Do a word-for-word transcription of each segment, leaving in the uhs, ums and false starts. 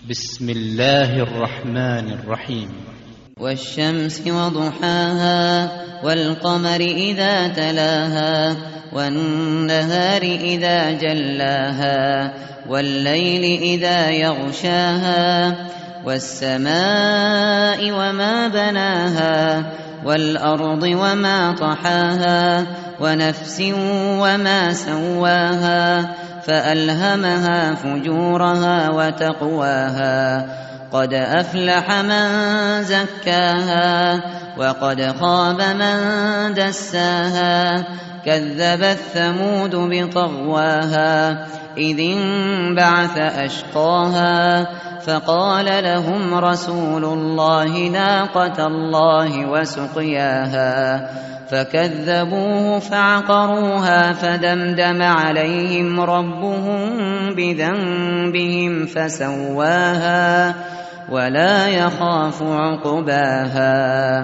بسم الله الرحمن الرحيم. والشمس وضحاها والقمر إذا تلاها والنهار إذا جلاها والليل إذا يغشاها والسماء وما بناها والأرض وما طحاها ونفس وما سواها فألهمها فجورها وتقواها قد أفلح من زكاها وقد خاب من دساها كذبت ثمود بطغواها إذ انبعث أشقاها فقال لهم رسول الله ناقة الله وسقياها فكذبوه فعقروها فدمدم عليهم ربهم بذنبهم فسواها ولا يخاف عقباها.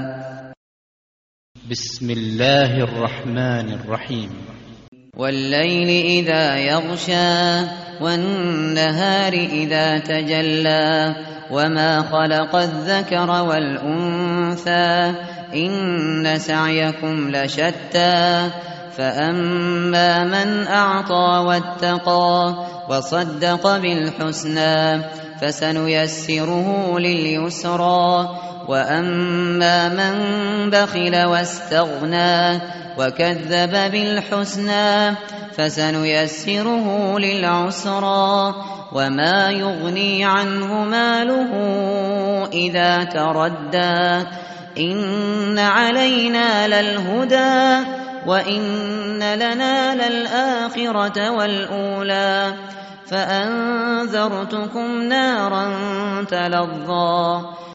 بسم الله الرحمن الرحيم. والليل إذا يغشى والنهار إذا تجلى وما خلق الذكر والأنثى إن سعيكم لشتى فأما من أعطى واتقى وصدق بالحسنى فسنيسره لليسرى وأما من بخل واستغنى وكذب بالحسنى فسنيسره للعسرى وما يغني عنه ماله إذا تردى إن علينا للهدى وإن لنا للآخرة والأولى فأنذرتكم نارا تلظى